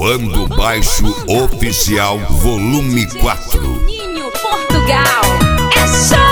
Rolando Baixo Oficial Volume 4. Juninho, Portugal, é show!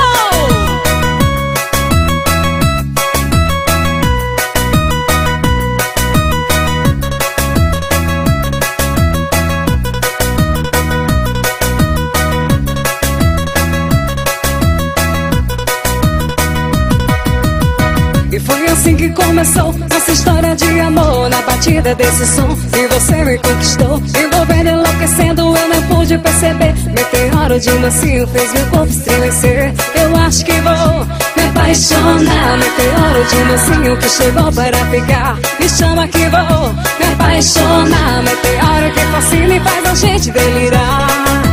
E foi assim que começou nossa história de amor. Na batida desse som, e você me conquistou, envolvendo, enlouquecendo, eu não pude perceber. Meteoro de mansinho fez meu corpo estremecer. Eu acho que vou me apaixonar. Meteoro de mansinho que chegou para ficar. Me chama que vou me apaixonar. Meteoro que fascina e faz a gente delirar.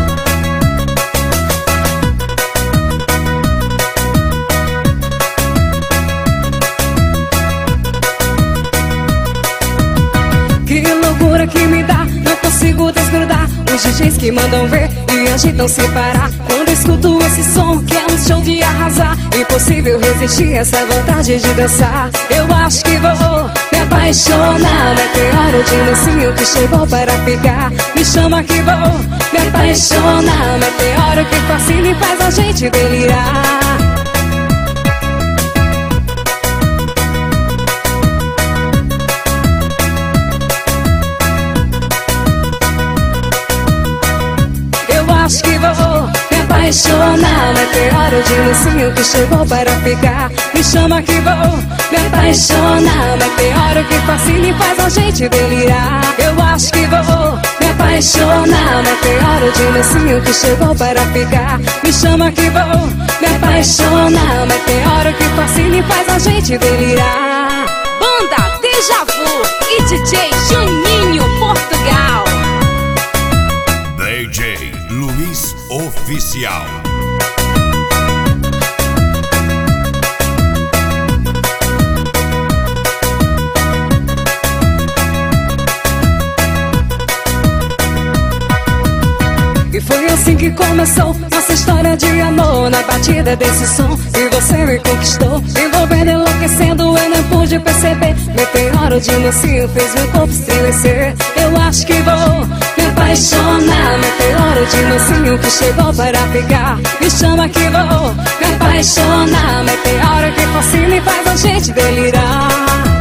Que loucura que me dá, não consigo desgrudar. Os DJs que mandam ver e agitam sem parar. Quando escuto esse som que é um show de arrasar, impossível resistir essa vontade de dançar. Eu acho que vou me apaixonar. Meteoro de mansinho que chegou para ficar. Me chama que vou me apaixonar. Meteoro que fascina e faz a gente delirar. Acho que vou me apaixonar. Meteoro de mansinho que chegou para ficar. Me chama que vou me apaixonar. Meteoro que fascina e faz a gente delirar. Eu acho que vou me apaixonar. Meteoro de mansinho que chegou para ficar. Me chama que vou me apaixonar. Meteoro que fascina e faz a gente delirar. Banda Deja Vu e DJ Juninho, Portugal. DJ Luiz Oficial. E foi assim que começou nossa história de amor. Na batida desse som, e você me conquistou, envolvendo, enlouquecendo, eu não pude perceber. Meteoro de mansinho fez meu corpo estremecer. Eu acho que vou me apaixonar. Meteoro de mansinho que chegou para ficar. Me chama que vou me apaixonar. Meteoro que fascina e faz a gente delirar.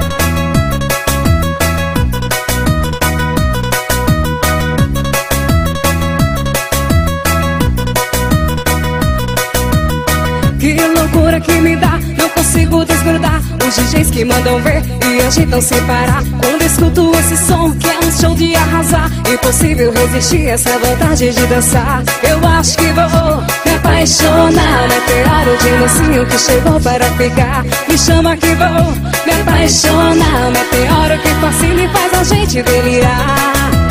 Que loucura que me dá, não consigo desgrudar. Os DJs que mandam ver e agitam sem parar. Quando escuto esse som que é um show de arrasar, impossível resistir essa vontade de dançar. Eu acho que vou me apaixonar. Meteoro de mansinho que chegou para ficar. Me chama que vou me apaixonar. Meteoro que fascina e faz a gente delirar.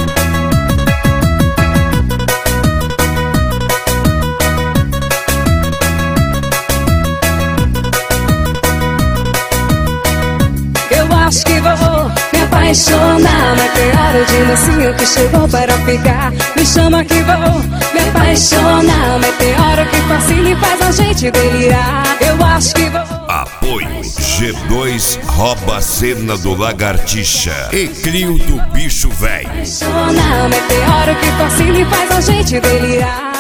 Acho que vou me apaixonar. Meteoro de mansinho que chegou para ficar. Me chama que vou me apaixonar. Meteoro que fascina e faz a gente delirar. Eu acho que vou. Apoio G2 rouba a cena do Lagartixa e Crio do Bicho Véio. Meteoro que fascina e faz a gente delirar.